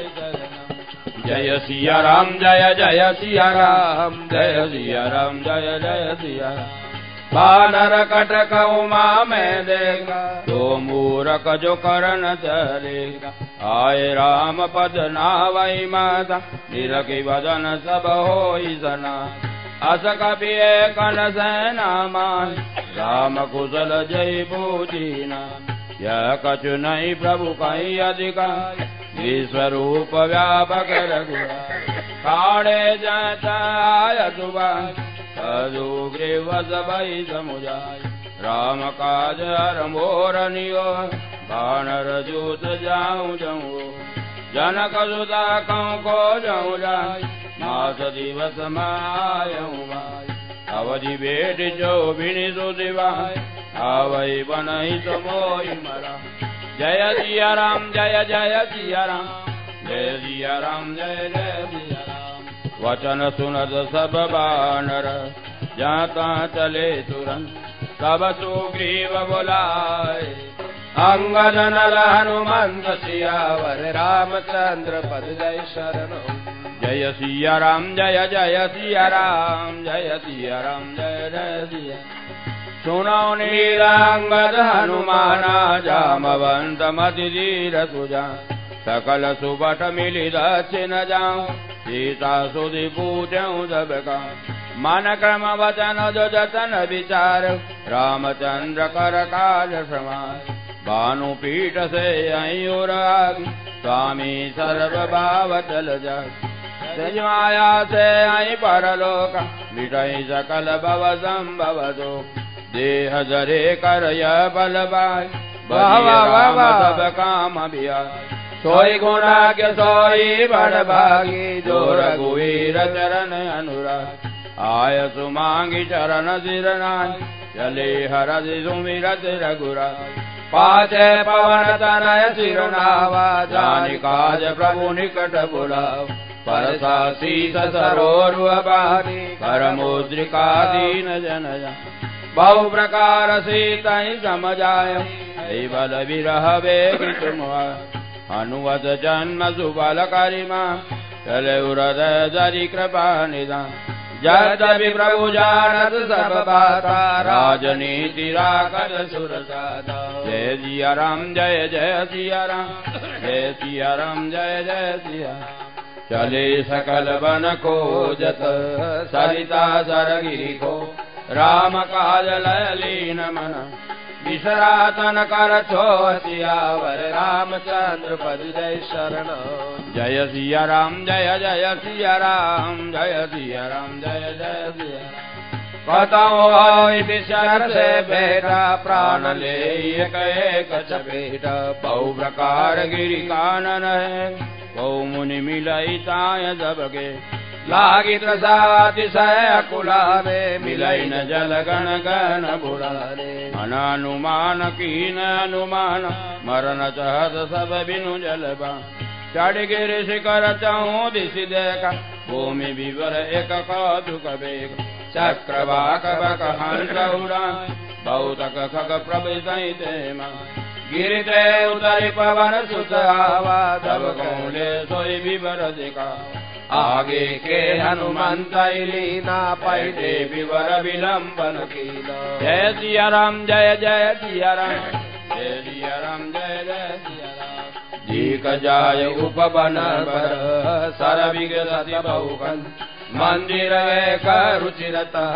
जय सिया राम जय जय सिया राम जय सिया राम जय जय सिया बानर कटक उमा में देगा, दो मूरख जो करन चलेगा। आए राम पद नावई माता, निरखी वदन सब होई सना। अस कपि कन सेना मान, राम कुशल जय बूझीना। यह कछु नहीं प्रभु कहीं अधिकार, विश्वरूप व्यापक रघुराई। काढ़े जाता आय सुबाई, सदुग्रीव सबई समुझाई। राम काज हर मोर नियो, बानर जूत जाऊं जाऊं। जनक सुता कौ को जाऊं जाय, मास दिवस मायऊं माय। अवधि बेट जो बिनि सुदिवाय, आवई बनई तो मोहि मरा। जय सिया राम जय जय सिया राम, जय सिया राम जय जय सिया राम। वचन सुनत सब बानर, जाता चले तुरंत तब सुग्रीव बोलाए। अंगद नल हनुमंत सियावर, रामचंद्र पद जय शरण। जय सिया राम जय जय सिया राम, जय सिया राम जय जय सिया। सुनो नीलांगद हनुमाना, जामवंत मति धीर सुजा। सकल सुबट मिली दक्षिण जाऊं, सीता सुधि पूजऊं सब का। मन क्रम वचन जो जतन विचार, रामचंद्र कर काज समार। भानु पीठ से अयुर आगे, स्वामी सर्व भाव चल जाए। तेज माया से आई परलोक, मिटई सकल भव संभव दो। देह धरे कर यह बल बाय, राम सब काम बियाय। सोई गुणाग्य सोई बड़ भागी, जो रघुवीर चरण अनुराग। आय सुमांगी चरण सिरनाय, चले हरदि सुमिरत रघुराय। पाछे पवन तनय सिरनावा, जानि काज प्रभु निकट बुलाव। परसा शीस सरोरु बारी, कर मुद्रिका दीन जनया। बहु प्रकार सीतहि समझाय, बल विरह वेग तुम आय। हनुमत जन्म सुबल करिमा, चले हृदय धरि कृपा निधान। यद्यपि प्रभु जानत सब बाता, राजनीति राखत सुरसाता। जय सिया राम जय जय सिया राम, जय सिया राम जय जय सिया। चले सकल वन खोजत, सरिता सरगिरि को। राम काज लय लीन मन, विसरातन कर छो सियावर। रामचंद्र पद जय शरण। जय सिया राम जय जय सिया राम, जय सिया राम जय जय सिया राम। कतौ विशर से बेटा, प्राण ले एक एक चपेटा। बहु प्रकार गिरि कानन है, बहु मुनि मिलई ताय सबके। लागी त्रसातिशय अकुलाने, मिलई न जल गण गण बुलाने। मन अनुमान कीन अनुमान, मरन चहत सब बिनु जलबा। चढ़ गिर शिखर चहु दिशि देखा, भूमि विवर एक कौतुक बेग। चक्रवाक बक हंस उड़ान, बहुतक खग प्रभृति तेमा। गिरते उतरि पवन सुत आवा, तब कौले सोई विवर दिखा। आगे के हनुमंत लीना, पैठे विवर विलंबन कीना। जय सिया राम जय जय सिया राम, जय सिया राम जय जय सिया राम। जीक जाय उपवन बर, सर विगसति बहुकन। मंदिर एक रुचिरता,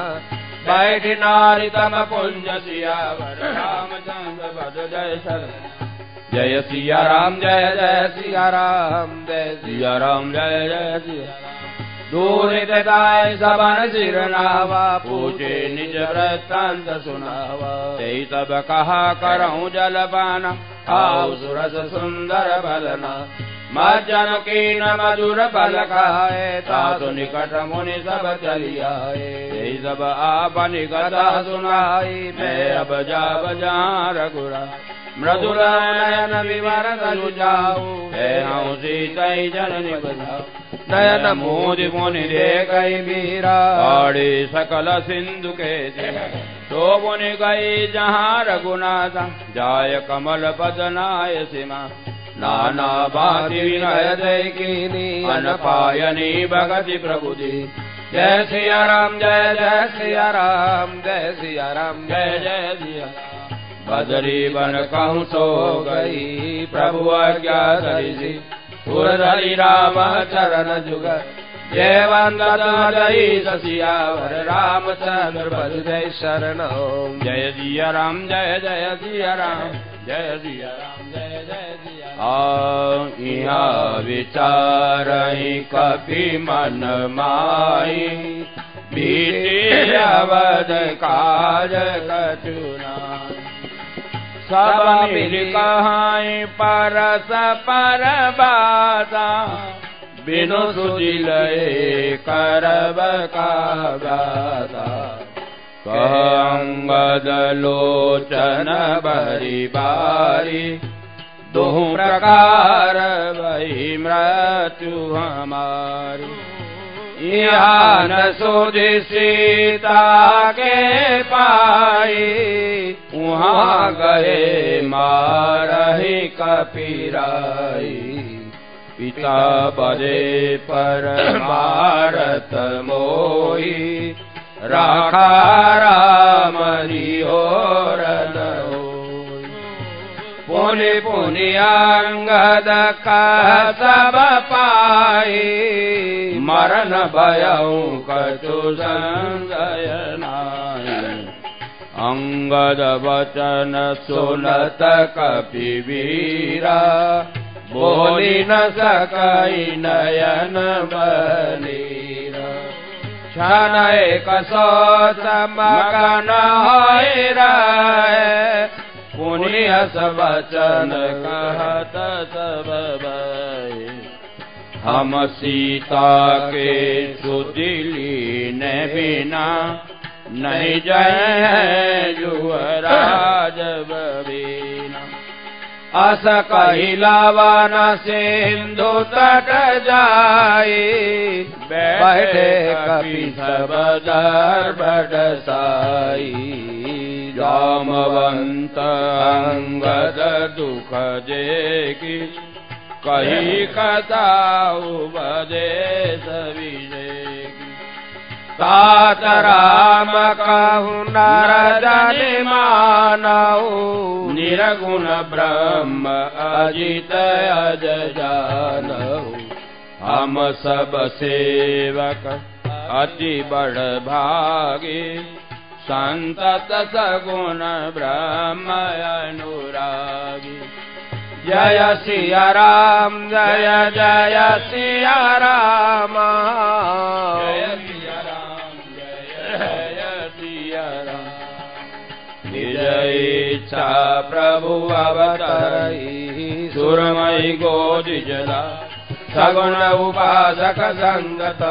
बैठि नारी तम पुंज सियावर। रामचंद्र पद जय शरण। जय सिया राम जय जय सिया राम, जय सिया राम जय जय सिया राम। दूर दाय सबन सिरनावा, पूछे निज वृत्तांत सुनावा। ते तब कहा करऊं जलपाना, आओ सुरस सुंदर बलना। मज्जन कीन मधुर फल खाए, तासु निकट मुनि सब चली आए। यही सब आपनि कथा सुनाई, मैं अब जाब जहाँ रघुराई। मृदुल नयन विवर तजु जाऊ, हूँ सीतई जननी बजाऊ। नयन मोदि मुनि देखई मीरा, पाड़े सकल सिंधु के तीरा। तो मुनि गई जहाँ रघुनाथा, जाय कमल बदनाय सीमा। नाना भांति विनय देखिनी, अनपायनी भगति प्रभु दी। जय सिया राम जय जय सिया राम जय सिया राम जय जय सिया राम। बदरी बन कहूँ सो गई प्रभु आज्ञा धरि सुरधरि राम चरण जुगर जय वंदई ससियावर रामचंद्र पद जय शरण। जय सिया राम जय जय सिया राम जय सिया राम जय जय सिया राम। यहाँ विचार कपि मन माई बीती अवध काज कचुना सब मिल कहाई परस पर बाता बिनु सुजिल करब का गाता कह अंगद लोचन बरी बारी दोहु प्रकार वही मृत्यु हमारी। यहाँ न सुधि सीता के पाई वहाँ गए मारहि कपिराई पिता बदे पर मारत मोही राखा राम रिओर पुनि पुनि अंगद का सब पाई मरण भयउ कछु संशय नाहि। अंगद वचन सुनत कपि वीरा बोली न सकई नयन बनीरा। क्षण एक सोच मगन होई रहे पुनि हस वचन कहत सब भय। हम सीता के सुदिली ने बिना नहीं जय युवराज बबीना। अस कहिलावन सिंधु तट जाई बैठे कपि सब दर्भ डसाई। जामवंत अंगद दुख देखी कही कथा उपदेश विवेकी। तात राम कहु नर जनि मानहु निर्गुण ब्रह्म अजित अज जानहु। हम सब सेवक अति बड़ भागी संतत सगुण ब्रह्म अनुरागी। जय सिया राम जय जय सिया राम जय सिया राम जय जय सिया राम। निज इच्छा प्रभु अवतरई सुरमयी गोदि जला सगुण उपासक संगत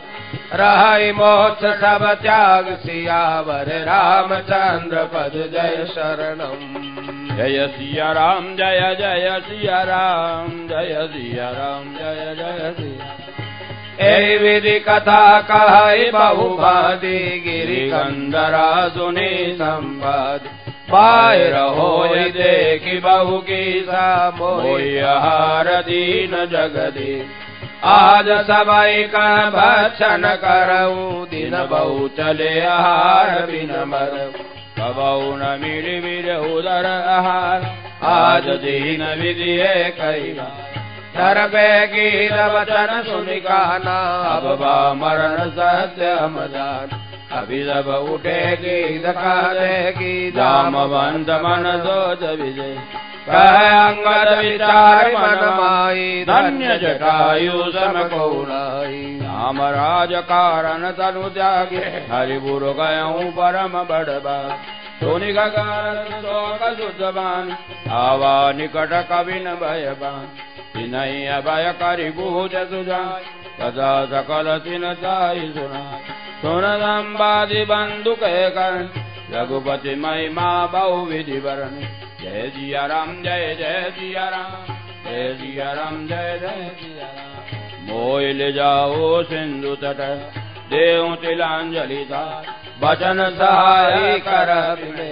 रहई मोक्ष सब त्याग सियावर रामचंद्र पद जय शरणम। जय सिया राम जय जय सिया राम जय सिया राम जय जय सिया। ए विधि कथा कहई बहुभादी गिरि गंधरा सुनी संवाद। बाहिर होय देखी बहु की सा मोहि आहार दीन जगदी। आज सबई का भक्षण करऊं दिन बहु चले आहार बिन मरऊ। कबऊ न मिली मिल उदर आहार आज दीन विधि कई धर्मे गीत वचन सुनि काना। अब बा मरण सत्य मदान अभी जब उठे गीत कहले की जामवंत मन सोच विजय। कह अंगद विचार मन माई धन्य जटायु सम को लाई। राम राज कारण तनु त्यागे हरिपुर गयऊँ परम बड़बा। सोनि गगन शोक सुधबान आवा निकट कवि न भयबान। तिनहि अभय करि बूझ सुजान सदा सकल तिन ताहि सुनाय। सुन संवादि बंधु कह करण रघुपति महिमा बहु विधि वरण। जय सिया राम जय जय सिया राम जय सिया राम जय जय सिया राम। मोहि ले जाओ सिंधु तट देऊं तिलांजलि धार। वचन सहाय कर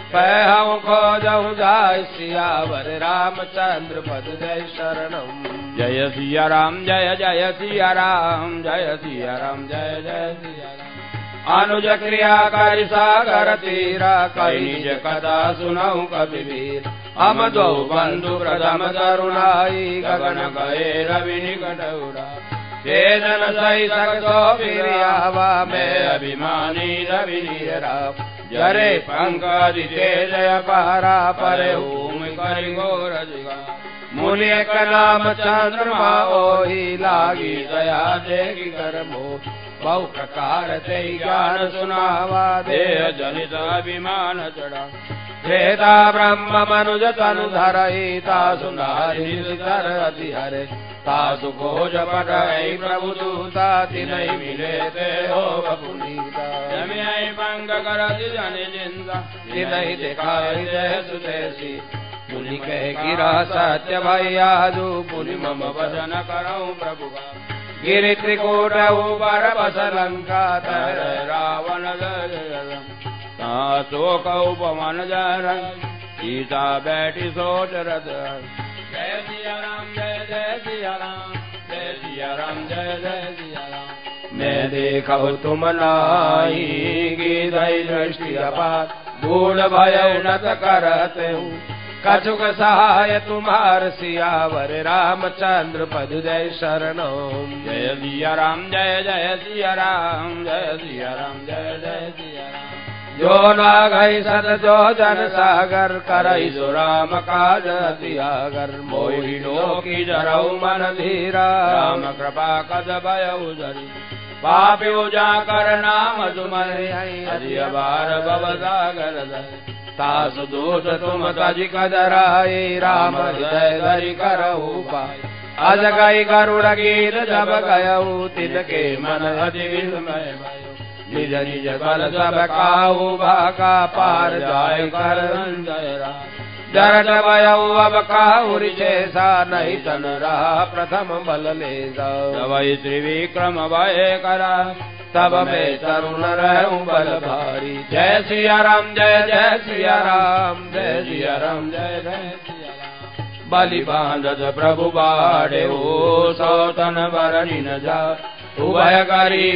पहु खोजहु जाय सियावर रामचंद्र पद जय शरणम। जय सिया राम जय जय सिया राम जय सिया राम जय जय सिया राम। अनुज क्रिया करि सागर तीरा कई निज कथा सुनऊ कबीर। हम दो बंधु प्रथम करुणाई गगन गए रवि निकट उड़ा। जन सही सको फिरियावा मैं अभिमानी रवि नीरा। जरे पंकज जय पारा परे ओम करि घोर जुगा। मुनि एक नाम चंद्रमा ओहि लागी दया देखी कर मोह। बहु प्रकार ते ज्ञान सुनावा देह जनित अभिमान चढ़ा। त्रेता ब्रह्म मनुज तनु धरई तासु नारी धर अति हरे। तासु खोज पढ़ई प्रभु दूता तिनहि मिले ते हो पुनीता। जमियै पंग करति जनि जिंदा तिनहि दिखाई जय सुदेशी। मुनि कह गिरा सत्य भैयादु पुनि मम वचन करऊँ प्रभु का। गिरि त्रिकूट ऊपर बस लंका तर रावण शोक उपवन जर सीता बैठी सोच रथ। जय सिया राम जय जय सिया राम जय सिया राम जय जय सिया राम। मैं देखो तुम नाई गिरई दृष्टि अपार। धूल भय उन्नत करते हूँ कछुक सहाय तुम्हार सियावर रामचंद्र पद जय शरणम। जय सिया राम जय जय सिया राम जय सिया राम जय जय सिया राम। जो नागई सत जो जन सागर करई जो राम काज अतिआगर। मोहि लोकी जरऊ मन धीरा राम कृपा कद भयउ जरी। पापियो जाकर नाम सुमरि हरि बार भव सागर धरि। तासु दोष तुम तजि कदराई राम हृदय धरि करऊ पाय। अज गई गरुड़ गीत जब गयऊ तिनके मन अति विस्मय भयो। निज निज बल सब काहू भाका पार जाय कर जय राम। जरट भयऊ अब काहू रिशेषा नहीं तन रहा प्रथम बल ले जाओ। जवै त्रिविक्रम भय करा तब मैं तरुण रहूं बल भारी। जय सिया राम जय जय सिया राम जय सिया राम जय जय सिया राम। बलि बांधत प्रभु बाड़े ओ सौतन बरनी न जा। उभय करी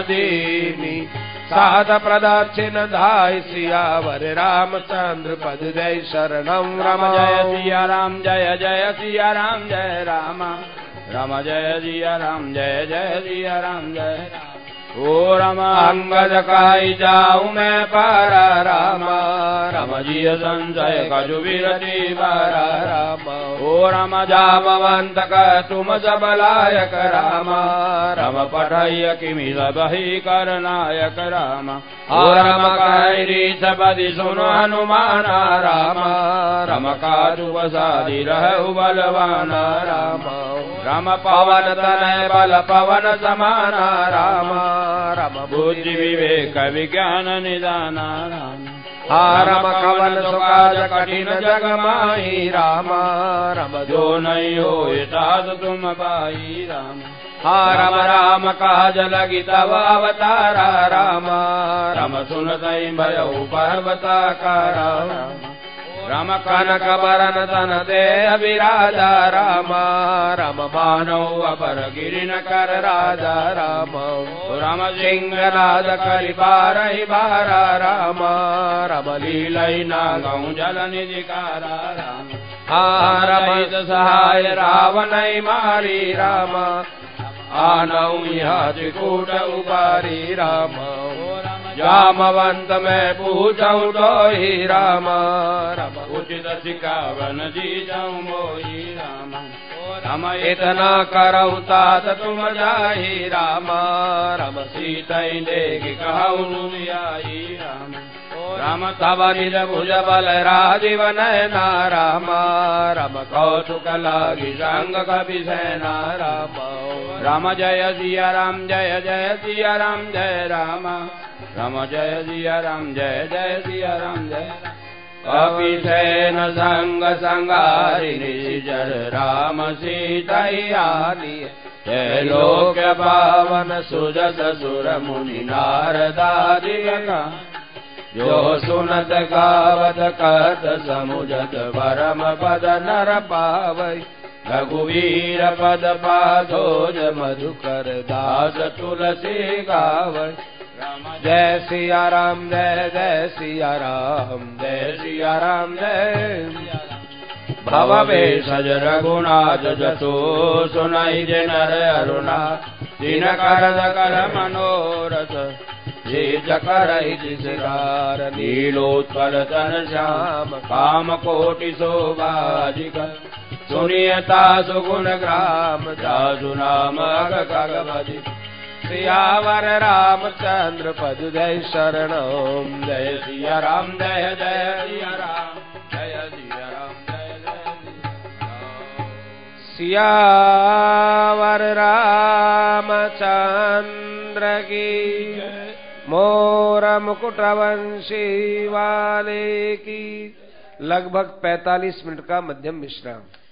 मदीनी साध प्रदक्षिण धाय सियावर रामचंद्र पद जय शरणम। राम जय सिया राम जय जय सिया राम जय राम। राम जय सिया राम जय जय सिया राम जय राम। ओ राम अंगद काई जाऊं मैं पारा रामा। राम जी संजय कजु विरति बारा रामा। ओ राम जामवंत का तुम सब लायक रामा। राम पठय किमि सबहि कर नायक रामा। ओ राम कैरी सबदि सुनो हनुमाना रामा। राम काजु बसादि रहु बलवाना रामा। राम पवन तनय बल पवन समाना रामा। राम बुद्धि विवेक विज्ञान निदाना राम। राम कवन सुकाज कठिन जग माही रामा। राम जो नहीं होए साध तुम पाई राम। राम राम काज लगी तब अवतारा रामा। राम सुनतई भयउ पर्वता कारा राम। राम कनक बरन तन दे अभिराजा रामा। राम मानव अपर गिरिन कर राजा राम। राम सिंहनाद करि बारहि बारा रामा। राम लीलई नागऊ जल निधिकारा राम। रमित सहाय रावणई मारी रामा। आनऊ यहाँ त्रिकूट उपारी राम। जामवंत में पूछऊ तो ही राम। राम उचित सिखावन जी जाऊं मोही राम। राम इतना करऊ तात तुम जाही राम। राम सीतई देख कहऊ आई राम। राम तब निज भुज बल राजीव नयना राम। राम कौतुक लागी संग कपि सेना राम। राम जय सिया राम जय जय सिया राम जय राम। राम जय सिया राम जय जय सिया राम जय। कपि सेन संग संगारिणी जर राम सीतई आनी। जय लोक पावन सुजत सुर मुनि नारदादि का। जो सुनत गावत कहत समुझत परम पद नर पावै रघुवीर पद पादोज मधुकर दास तुलसी गावै जय सिया राम जय जय सिया राम जय सिया राम जय भव भेषज रघुनाथ जसो सुनाई जे नर अरुणा दिन कर कर मनोरथ जे जकरहि जिसगार नीलोत्पल तन श्याम काम कोटि शोभाजिकर सुनियता सुगुण ग्राम जासु नाम अग खग भजि सियावर रामचंद्र पद जय शरणम जय सिया राम जय जय सिया राम जय सिया राम जय जय सियावर रामचंद्र की मोर मुकुटवंशी वाले की। लगभग पैंतालीस मिनट का मध्यम विश्राम।